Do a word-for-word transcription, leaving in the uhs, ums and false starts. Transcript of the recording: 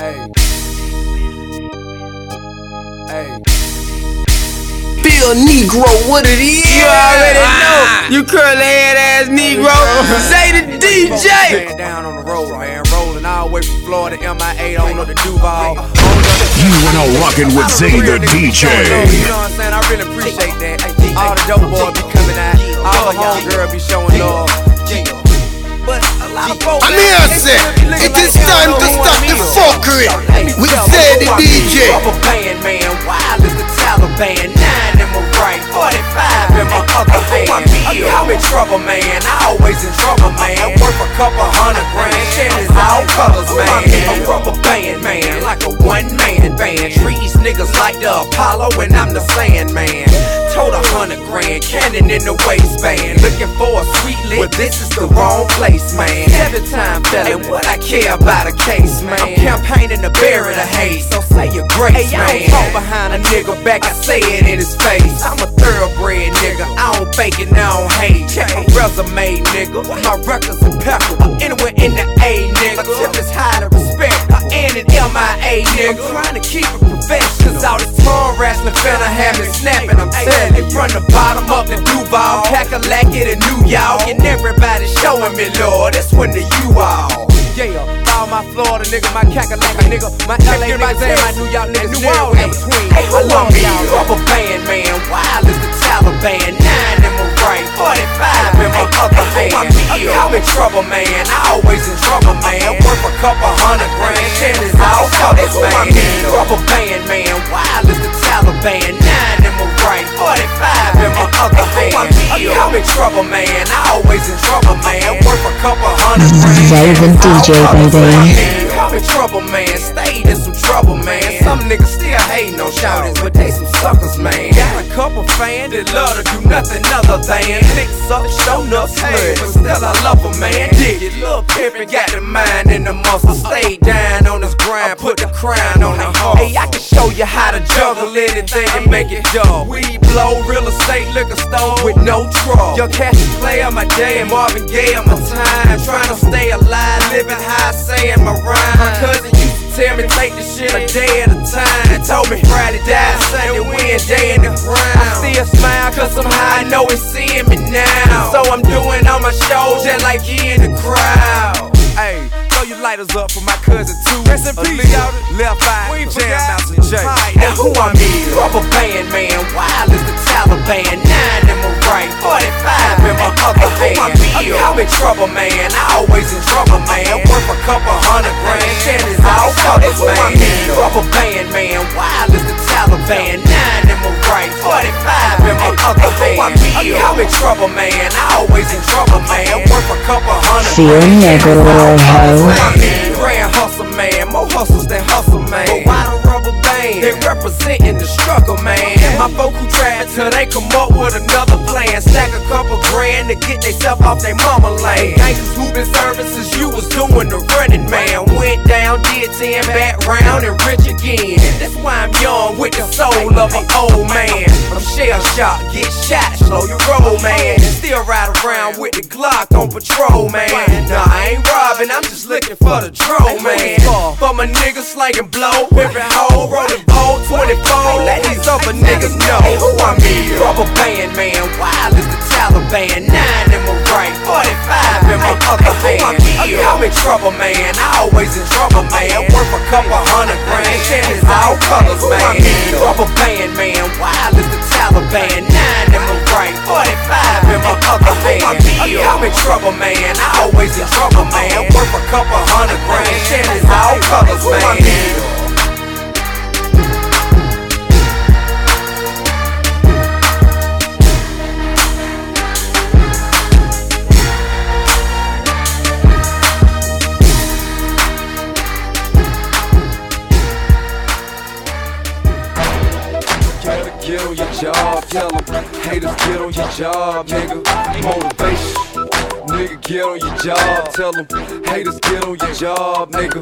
Hey. Hey. Bill Negro, what it is? You already know. You curly head ass Negro. Say the D J. Man down on the road, man. Rolling all the way from Florida, M I eight on to Duval. You are now rocking with Zay the D J. You know what I'm saying? I really appreciate that. All the dope boys be coming out. All the homegirls be showing love. I'm here, sir. It is time to stop the fuckery with Zay the D J. Rubber band, man. Wild as the Taliban. Nine in my right, forty-five in my other hand. I'm in trouble, man. I always in trouble, man. Worth a couple hundred grand. Shit is all colors, man. A rubber band, man. Like a one-man band. Treat these niggas like the Apollo and I'm the Sandman. Told a hundred grand, cannon in the waistband. Looking for a sweet lick, but this is the wrong place, man. Seven time felon, what I care about a case, man. I'm campaigning to bury the hate, so say your grace, hey, man. I don't talk behind a nigga back, I say it in his face. I'm a thoroughbred nigga, I don't fake it, I don't hate. Check my resume, nigga, my records impeccable. Anywhere in the A, nigga, tip is high to respect. And an M I A, nigga, I'm trying to keep it professional. Cause all this tongue wrestling finna have me snapping, I'm telling. From the bottom up to Duval, Cackalack it and New York, and everybody showing me, Lord, this one to you all. Yeah, all my Florida nigga, my Cackalack nigga, my L A niggas and my New York niggas, New Orleans in between. Hey, I love y'all. Rubber band, man, wild as the Taliban. Nine in my right, forty-five in my other hand. I'm in trouble, man. I always in trouble, man. Worth a couple hundred grand. Shit is all colors, man. Rubber band, man, wild as the Taliban. Nine in my right, forty-five in my other hand. I'm in trouble, man. I always in trouble, man. Worth a couple hundred grand. Zay the D J, baby. I'm in trouble, man. Stayed in some trouble, man. Some niggas still hating on shouters, but they some suckers, man. Got a couple fans that love to do nothing other than fix up, show up, hey, but still I love them, man. Dig it, little pimpin' got the mind and the muscle. Stay down on this grind, put the crown on the heart. Hey, I can show you how to juggle anything and make it dull. We blow real estate liquor store with no trouble. Your cash is play on my day and Marvin Gaye on my time. Trying to stay alive, living high, saying my rhyme. My cousin used to tell me take this shit a day at a time. And told me Friday die, Sunday win, day in the ground. I still smile cause somehow I know he's seeing me now. So I'm doing all my shows just like he in the crowd. Hey, throw your lighters up for my cousin too. Rest in peace, y'all. Left eye, Jam Master J. Right, now who I'm in? Rubber band, man. Wild as the Taliban. Nine in my right, forty-five in my other hand. I'm in trouble, man. I always in trouble, man. Worth a couple hundred grand. Shit is all colors, man. Rubber band, man. Wild as the Taliban. Nine in my right, forty-five in my other hand. I'm in trouble, man. I always in trouble, man. Worth a couple hundred grand. Grand hustle, man. More hustles than hustle, man. But why the rubber band? They representing the struggle, man. My folk who try till they come up with another plan. Stack a couple grand to get theyself off they mama lane. Gangsters who been services, you was doing the running, man. Went down, did ten, back round and rich again. That's why I'm young with the soul of an old man. I'm shell shocked, get shot, slow your roll, man. Still ride around with the Glock on patrol, man. Nah, I ain't robbing, I'm just looking for the drone, man. For my niggas slanging blow, every hoe, rolling bowl, twenty-four. Let these other niggas know who I'm in. Rubber band, man, wild as the Taliban. Nine in my right, forty-five in my other hand. I'm in trouble, man. I always in trouble, man. Worth a couple hundred grand. Shit is all colors, man. Rubber band, man, wild as the Taliban. Nine in my right, forty-five in my other hand. I'm in trouble, man. I always in trouble, man. Worth a couple hundred grand. Shit is all colors, man. Get on your job, tell them. Haters, get on your job, nigga. Motivation, nigga, get on your job, tell them. Haters, get on your job, nigga.